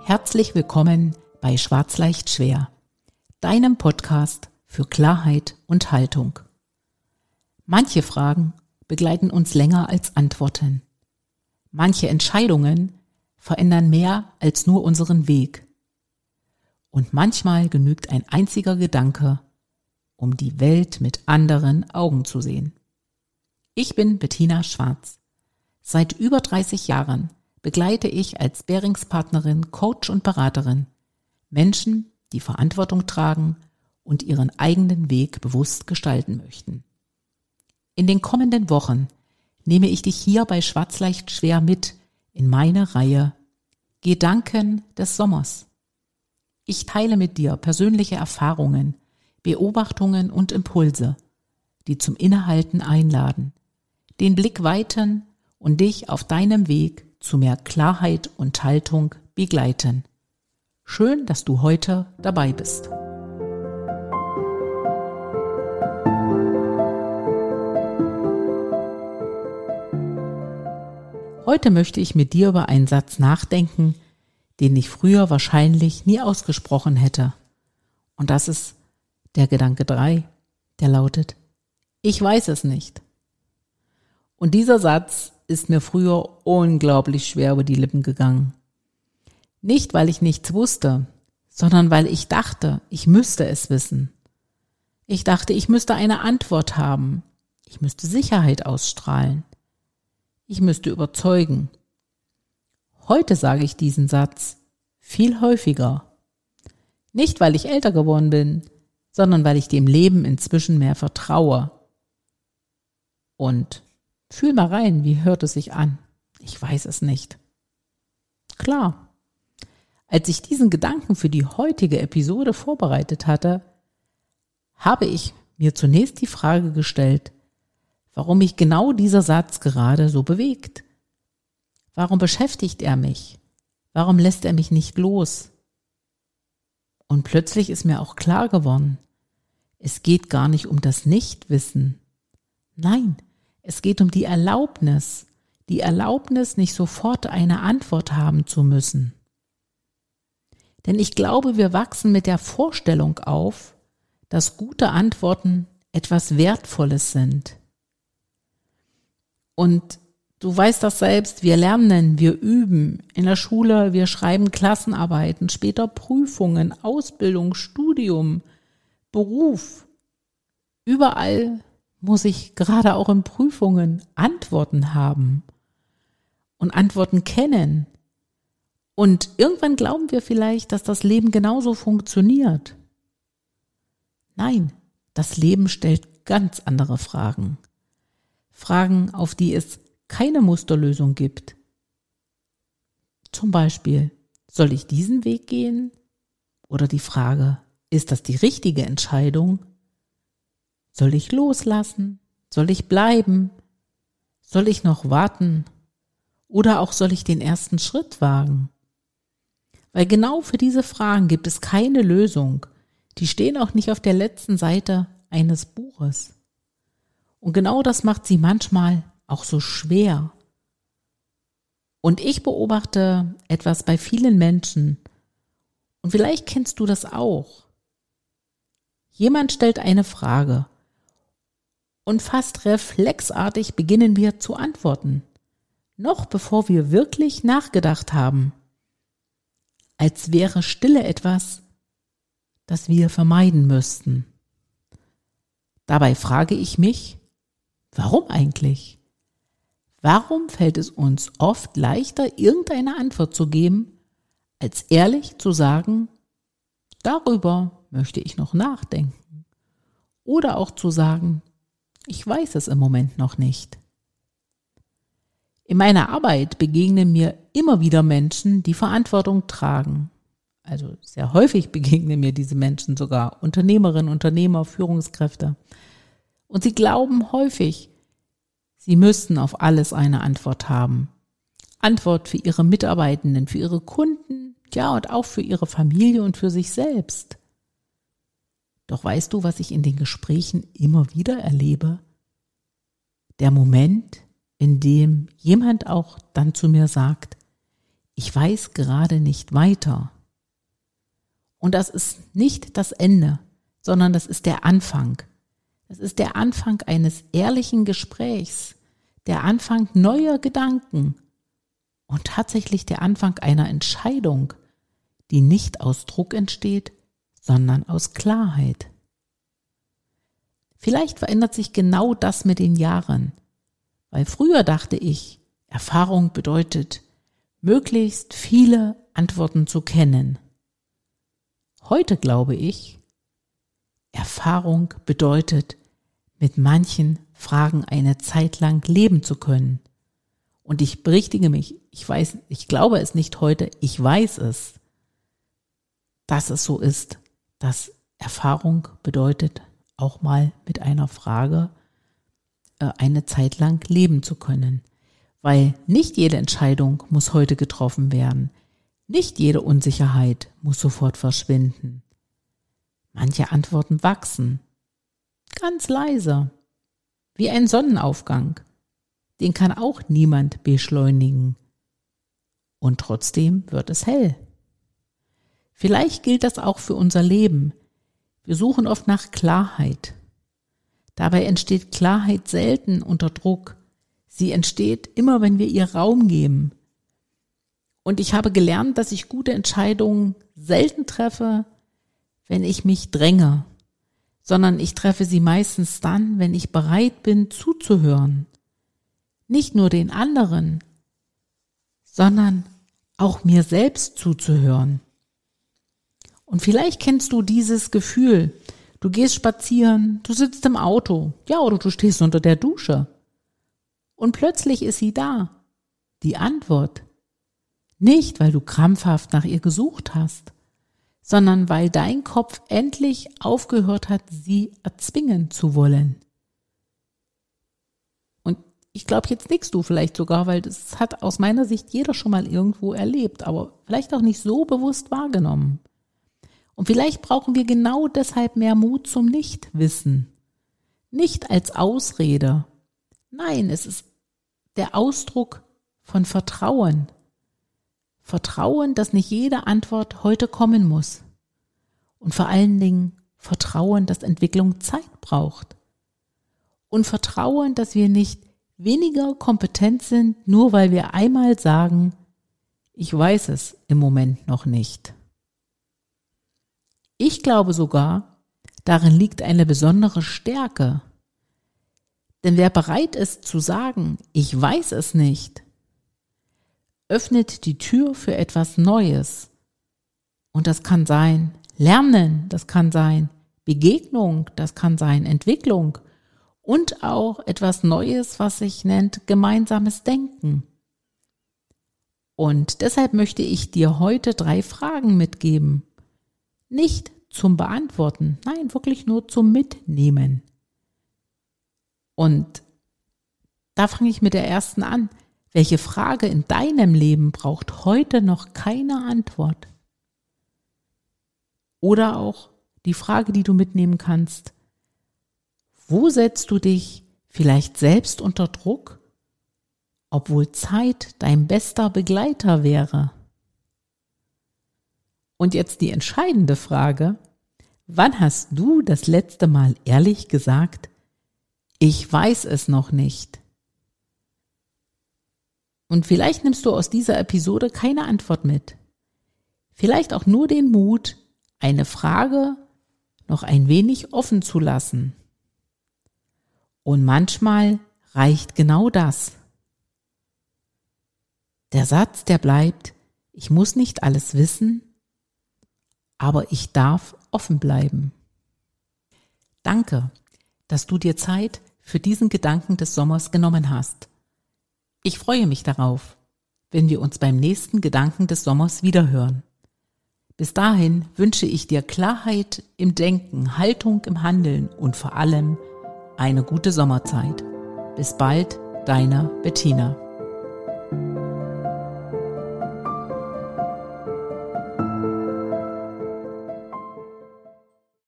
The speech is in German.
Herzlich willkommen bei Schwarz leicht schwer, deinem Podcast für Klarheit und Haltung. Manche Fragen begleiten uns länger als Antworten. Manche Entscheidungen verändern mehr als nur unseren Weg. Und manchmal genügt ein einziger Gedanke, um die Welt mit anderen Augen zu sehen. Ich bin Bettina Schwarz. Seit über 30 Jahren begleite ich als Bearingspartnerin, Coach und Beraterin Menschen, die Verantwortung tragen und ihren eigenen Weg bewusst gestalten möchten. In den kommenden Wochen nehme ich dich hier bei Schwarz leicht schwer mit in meine Reihe Gedanken des Sommers. Ich teile mit dir persönliche Erfahrungen, Beobachtungen und Impulse, die zum Innehalten einladen, den Blick weiten und dich auf deinem Weg zu mehr Klarheit und Haltung begleiten. Schön, dass du heute dabei bist. Heute möchte ich mit dir über einen Satz nachdenken, den ich früher wahrscheinlich nie ausgesprochen hätte. Und das ist der Gedanke 3, der lautet: Ich weiß es nicht. Und dieser Satz ist mir früher unglaublich schwer über die Lippen gegangen. Nicht, weil ich nichts wusste, sondern weil ich dachte, ich müsste es wissen. Ich dachte, ich müsste eine Antwort haben. Ich müsste Sicherheit ausstrahlen. Ich müsste überzeugen. Heute sage ich diesen Satz viel häufiger. Nicht, weil ich älter geworden bin, sondern weil ich dem Leben inzwischen mehr vertraue. Und fühl mal rein, wie hört es sich an? Ich weiß es nicht. Klar, als ich diesen Gedanken für die heutige Episode vorbereitet hatte, habe ich mir zunächst die Frage gestellt, warum mich genau dieser Satz gerade so bewegt. Warum beschäftigt er mich? Warum lässt er mich nicht los? Und plötzlich ist mir auch klar geworden, es geht gar nicht um das Nichtwissen. Nein, es geht um die Erlaubnis, nicht sofort eine Antwort haben zu müssen. Denn ich glaube, wir wachsen mit der Vorstellung auf, dass gute Antworten etwas Wertvolles sind. Und du weißt das selbst, wir lernen, wir üben in der Schule, wir schreiben Klassenarbeiten, später Prüfungen, Ausbildung, Studium, Beruf. Überall muss ich gerade auch in Prüfungen Antworten haben und Antworten kennen. Und irgendwann glauben wir vielleicht, dass das Leben genauso funktioniert. Nein, das Leben stellt ganz andere Fragen. Fragen, auf die es keine Musterlösung gibt. Zum Beispiel, soll ich diesen Weg gehen? Oder die Frage, ist das die richtige Entscheidung? Soll ich loslassen? Soll ich bleiben? Soll ich noch warten? Oder auch soll ich den ersten Schritt wagen? Weil genau für diese Fragen gibt es keine Lösung. Die stehen auch nicht auf der letzten Seite eines Buches. Und genau das macht sie manchmal auch so schwer. Und ich beobachte etwas bei vielen Menschen. Und vielleicht kennst du das auch. Jemand stellt eine Frage. Und fast reflexartig beginnen wir zu antworten, noch bevor wir wirklich nachgedacht haben, als wäre Stille etwas, das wir vermeiden müssten. Dabei frage ich mich, warum eigentlich? Warum fällt es uns oft leichter, irgendeine Antwort zu geben, als ehrlich zu sagen, darüber möchte ich noch nachdenken? Oder auch zu sagen, ich weiß es im Moment noch nicht. In meiner Arbeit begegnen mir immer wieder Menschen, die Verantwortung tragen. Also sehr häufig begegnen mir diese Menschen sogar Unternehmerinnen, Unternehmer, Führungskräfte. Und sie glauben häufig, sie müssten auf alles eine Antwort haben. Antwort für ihre Mitarbeitenden, für ihre Kunden, ja und auch für ihre Familie und für sich selbst. Doch weißt du, was ich in den Gesprächen immer wieder erlebe? Der Moment, in dem jemand auch dann zu mir sagt, ich weiß gerade nicht weiter. Und das ist nicht das Ende, sondern das ist der Anfang. Das ist der Anfang eines ehrlichen Gesprächs, der Anfang neuer Gedanken und tatsächlich der Anfang einer Entscheidung, die nicht aus Druck entsteht, sondern aus Klarheit. Vielleicht verändert sich genau das mit den Jahren, weil früher dachte ich, Erfahrung bedeutet, möglichst viele Antworten zu kennen. Heute glaube ich, Erfahrung bedeutet, mit manchen Fragen eine Zeit lang leben zu können. Und ich berichtige mich, ich glaube es nicht heute, ich weiß es, dass es so ist, dass Erfahrung bedeutet, auch mal mit einer Frage eine Zeit lang leben zu können. Weil nicht jede Entscheidung muss heute getroffen werden. Nicht jede Unsicherheit muss sofort verschwinden. Manche Antworten wachsen, ganz leise, wie ein Sonnenaufgang. Den kann auch niemand beschleunigen. Und trotzdem wird es hell. Vielleicht gilt das auch für unser Leben. Wir suchen oft nach Klarheit. Dabei entsteht Klarheit selten unter Druck. Sie entsteht immer, wenn wir ihr Raum geben. Und ich habe gelernt, dass ich gute Entscheidungen selten treffe, wenn ich mich dränge, sondern ich treffe sie meistens dann, wenn ich bereit bin, zuzuhören. Nicht nur den anderen, sondern auch mir selbst zuzuhören. Und vielleicht kennst du dieses Gefühl, du gehst spazieren, du sitzt im Auto, ja, oder du stehst unter der Dusche. Und plötzlich ist sie da, die Antwort. Nicht, weil du krampfhaft nach ihr gesucht hast, sondern weil dein Kopf endlich aufgehört hat, sie erzwingen zu wollen. Und ich glaube, jetzt nickst du vielleicht sogar, weil das hat aus meiner Sicht jeder schon mal irgendwo erlebt, aber vielleicht auch nicht so bewusst wahrgenommen. Und vielleicht brauchen wir genau deshalb mehr Mut zum Nichtwissen. Nicht als Ausrede. Nein, es ist der Ausdruck von Vertrauen. Vertrauen, dass nicht jede Antwort heute kommen muss. Und vor allen Dingen Vertrauen, dass Entwicklung Zeit braucht. Und Vertrauen, dass wir nicht weniger kompetent sind, nur weil wir einmal sagen, ich weiß es im Moment noch nicht. Ich glaube sogar, darin liegt eine besondere Stärke. Denn wer bereit ist zu sagen, ich weiß es nicht, öffnet die Tür für etwas Neues. Und das kann sein Lernen, das kann sein Begegnung, das kann sein Entwicklung und auch etwas Neues, was sich nennt gemeinsames Denken. Und deshalb möchte ich dir heute 3 Fragen mitgeben. Nicht zum Beantworten, nein, wirklich nur zum Mitnehmen. Und da fange ich mit der ersten an. Welche Frage in deinem Leben braucht heute noch keine Antwort? Oder auch die Frage, die du mitnehmen kannst. Wo setzt du dich vielleicht selbst unter Druck, obwohl Zeit dein bester Begleiter wäre? Und jetzt die entscheidende Frage. Wann hast du das letzte Mal ehrlich gesagt, ich weiß es noch nicht? Und vielleicht nimmst du aus dieser Episode keine Antwort mit. Vielleicht auch nur den Mut, eine Frage noch ein wenig offen zu lassen. Und manchmal reicht genau das. Der Satz, der bleibt, ich muss nicht alles wissen, aber ich darf offen bleiben. Danke, dass du dir Zeit für diesen Gedanken des Sommers genommen hast. Ich freue mich darauf, wenn wir uns beim nächsten Gedanken des Sommers wiederhören. Bis dahin wünsche ich dir Klarheit im Denken, Haltung im Handeln und vor allem eine gute Sommerzeit. Bis bald, deine Bettina.